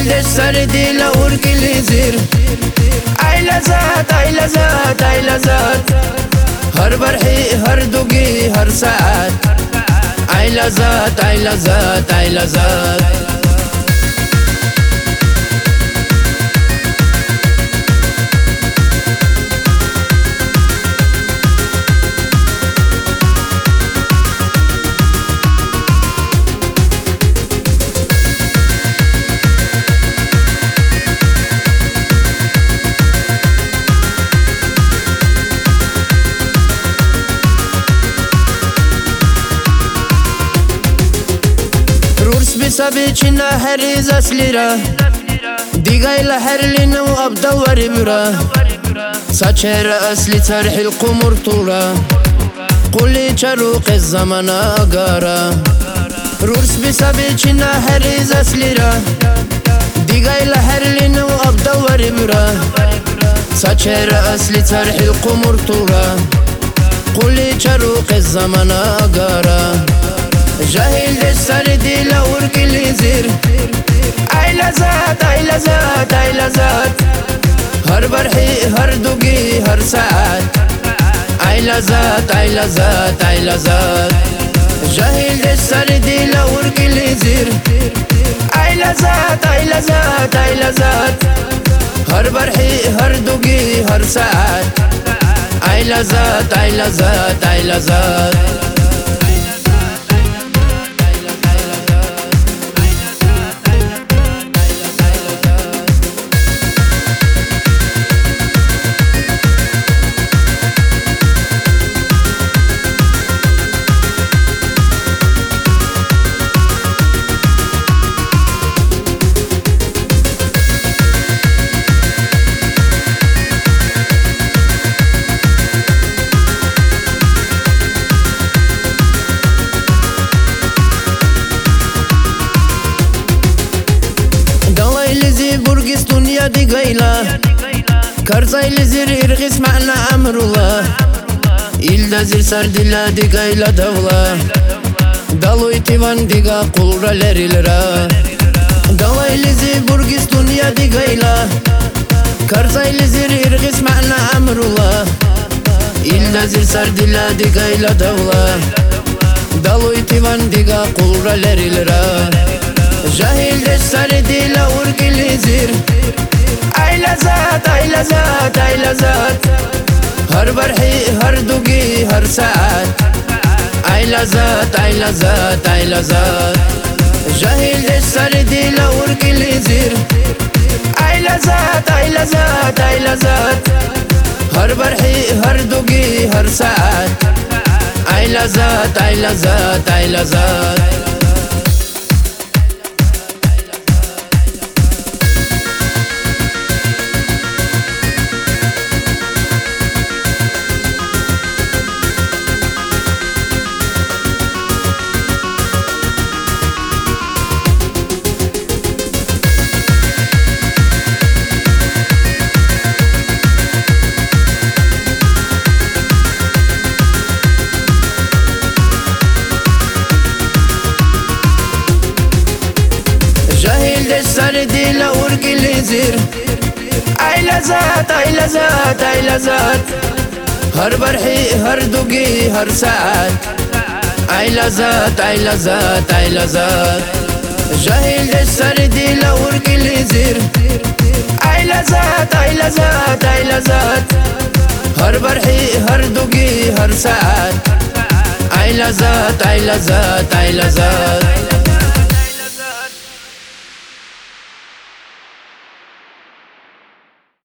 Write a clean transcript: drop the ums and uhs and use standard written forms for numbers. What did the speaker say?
جاهل سر دل ورکلی زیر ای لذت ای لذت ای لذت هر برحی هر دوگی هر ساعت ای لذت ای لذت ای لذت بسبيتشنا هريز أسليرا ديغايلا هرلين وأبدور برا ساتشيرا أسلي ترح القمر طورا قولي شروق الزمن أقارا روس بسبيتشنا هريز أسليرا ديغايلا هرلين وأبدور برا ساتشيرا أسلي ترح القمر طورا قولي شروق الزمن أقارا جاهل سر دل ورکلی زیر ای لذت ای لذت ای لذت هر برحی هر دوگی هر ساعت ای لذت ای لذت ای لذت جاهل سر دل ورکلی زیر ای لذت ای لذت ای لذت هر برحی هر دوگی هر ساعت ای لذت ای لذت ای لذت برقس دنيا دي قيلة كرزاي لزير إرغس معنا أمر الله إلدا زير سردلا دي قيلة دولة دالو إتوان ديغا قلرا لريلرا دالي لزي برقس دنيا دي قيلة كرزاي لزير إرغس معنا أمر الله إلدا زير سردلا دي قيلة دولة دالو إتوان ديغا قلرا لريلرا جاهل سر دل ورکلی زیر ای لذت ای لذت ای لذت هر برحی هر دوگی هر ساعت ای لذت ای لذت ای لذت جاهل سر دل ورکلی زیر ای لذت ای لذت ای لذت هر برحی هر دوگی هر ساعت ای لذت ای لذت ای لذت سر دل ورکلی زیر ای لذت ای لذت ای لذت هر برحی هر دوگی هر ساعت ای لذت ای لذت ای لذت جاهل سر دل ورکلی زیر ای لذت ای لذت ای لذت هر برحی هر دوگی هر ساعت ای لذت ای لذت ای لذت